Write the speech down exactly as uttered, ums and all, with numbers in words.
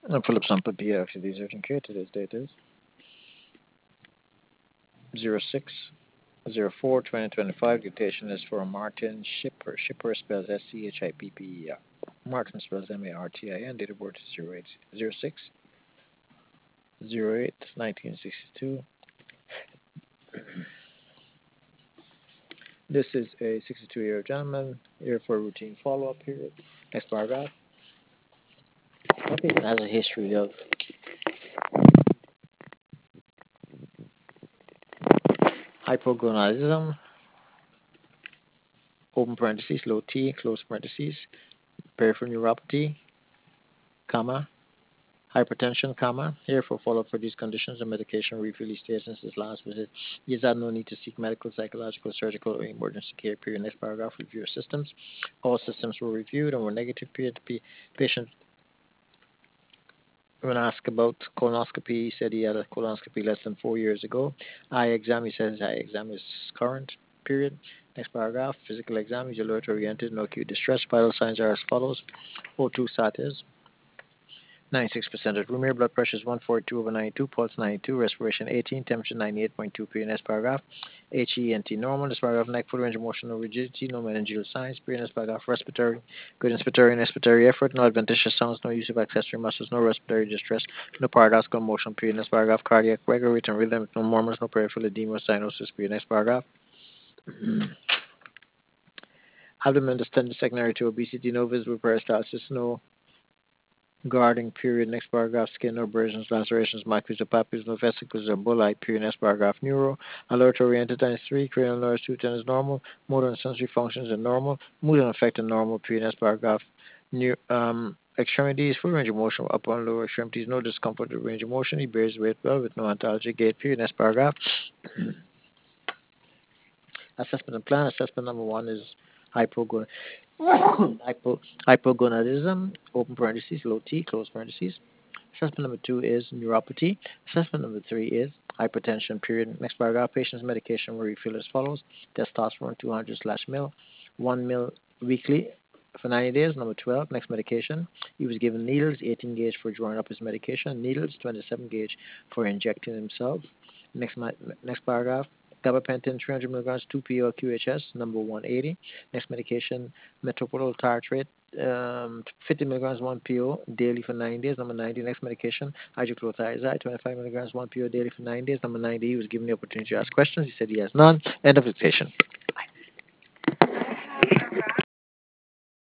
And pull up sample P F C D urgent care. Today's date is zero six zero four twenty twenty-five. Dictation is for Martin Shipper. Shipper spells S C H I P P E R. Martin spells M A R T I N. Date of birth is zero eight zero six zero eight nineteen sixty-two. This is a sixty-two-year-old gentleman here for a routine follow-up period. Next paragraph. That patient has a history of hypogonadism, open parentheses, low T, close parentheses, peripheral neuropathy, comma, hypertension, comma. Here for follow-up for these conditions, the medication refill he stayed since his last visit. He has had no need to seek medical, psychological, surgical, or emergency care. Period. Next paragraph. Review of systems. All systems were reviewed and were negative. Period. The patient, when asked about colonoscopy, he said he had a colonoscopy less than four years ago. Eye exam, he says his eye exam is current. Period. Next paragraph. Physical exam. He's alert oriented, no acute distress. Vital signs are as follows. O two sat is ninety-six percent at room air. Blood pressure is one forty-two over ninety-two. Pulse ninety-two. Respiration eighteen. Temperature ninety-eight point two. Period. Next paragraph. H E N T normal. This paragraph. Neck, full range of motion, no rigidity, no meningeal signs. Period. Next paragraph. Respiratory. Good inspiratory and expiratory effort. No adventitious sounds. No use of accessory muscles. No respiratory distress. No paradoxical motion. Period. Next paragraph. Cardiac regular rate and rhythm. No murmurs. No peripheral edema. Cyanosis. Period. Next paragraph. Abdomen distended secondary to obesity. No visible peristalsis. No guarding. Period. Next paragraph. Skin, no abrasions, lacerations, micros or papules, no vesicles or bullae. Period. Next paragraph. Neuro, alert oriented times three. Cranial nerves two ten is normal. Motor and sensory functions are normal. Mood and affect are normal. Period. Next paragraph. New, um, extremities, full range of motion, upper and lower extremities, no discomfort with range of motion. He bears weight well with no ontology gait. Period. Next paragraph. Assessment and plan. Assessment number one is hypogon- hypo- hypogonadism, open parentheses, low T, close parentheses. Assessment number two is neuropathy. Assessment number three is hypertension. Period. Next paragraph. Patient's medication will refill as follows: testosterone two hundred slash mil, one mil weekly for ninety days. Number twelve. Next medication. He was given needles, eighteen gauge for drawing up his medication. Needles, twenty-seven gauge for injecting himself. Next next paragraph. Gabapentin three hundred milligrams, two P O Q H S, number one eighty. Next medication, metoprolol tartrate, um, fifty milligrams, one P O daily for nine days. Number ninety. Next medication, hydrochlorothiazide, twenty-five milligrams, one P O daily for nine days. Number ninety. He was given the opportunity to ask questions. He said he has none. End of dictation.